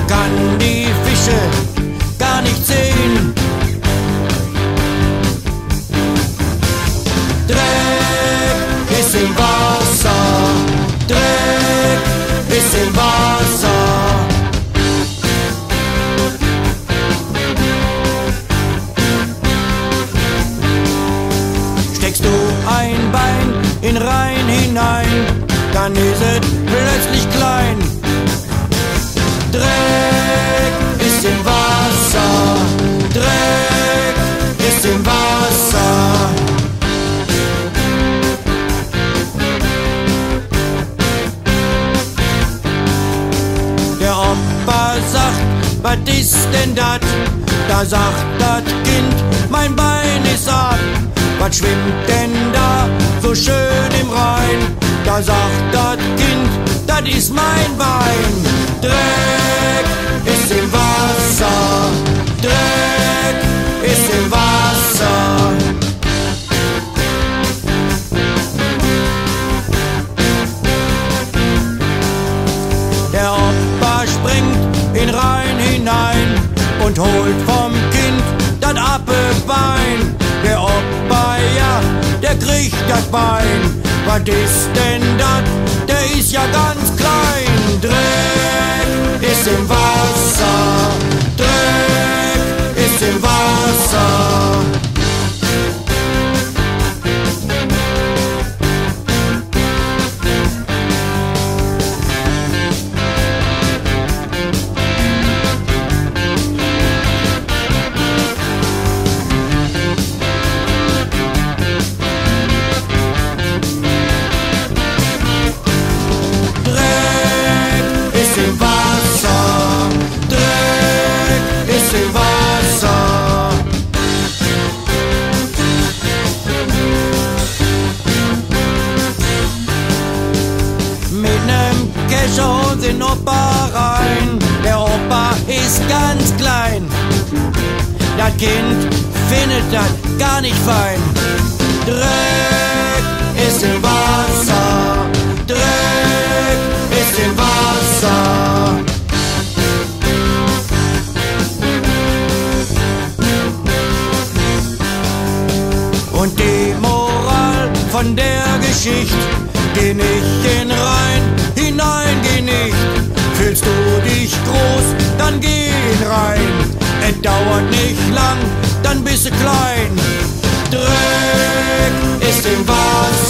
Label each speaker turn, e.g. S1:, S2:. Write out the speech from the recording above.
S1: kann die Fische gar nicht sehen. Dreck ist im Wasser, Dreck ist im Wasser. Steckst du ein Bein in Rhein hinein, dann ist es plötzlich klein. Dreck ist im Wasser, Dreck ist im Wasser. Der Opa sagt, was ist denn dat? Da sagt das Kind, mein Bein ist ab. Was schwimmt denn da so schön im Rhein? Da sagt das Kind, das ist mein Bein. Dreck ist im Wasser, Dreck ist im Wasser. Der Opa springt in Rhein hinein und holt vom Kind das Apfelbein. Der Opa, ja, der kriegt das Bein. Was ist denn das? Der ist ja ganz klein. Dreck ist im Wasser, Dreck ist im Wasser. Schon den Opa rein, der Opa ist ganz klein. Das Kind findet das gar nicht fein. Dreck ist im Wasser, Dreck ist im Wasser. Und die Moral von der Geschichte: geh nicht in Rhein hinein, geh nicht. Fühlst du dich groß, dann geh in Rhein. Es dauert nicht lang, dann bist du klein. Dreck ist im Wasser.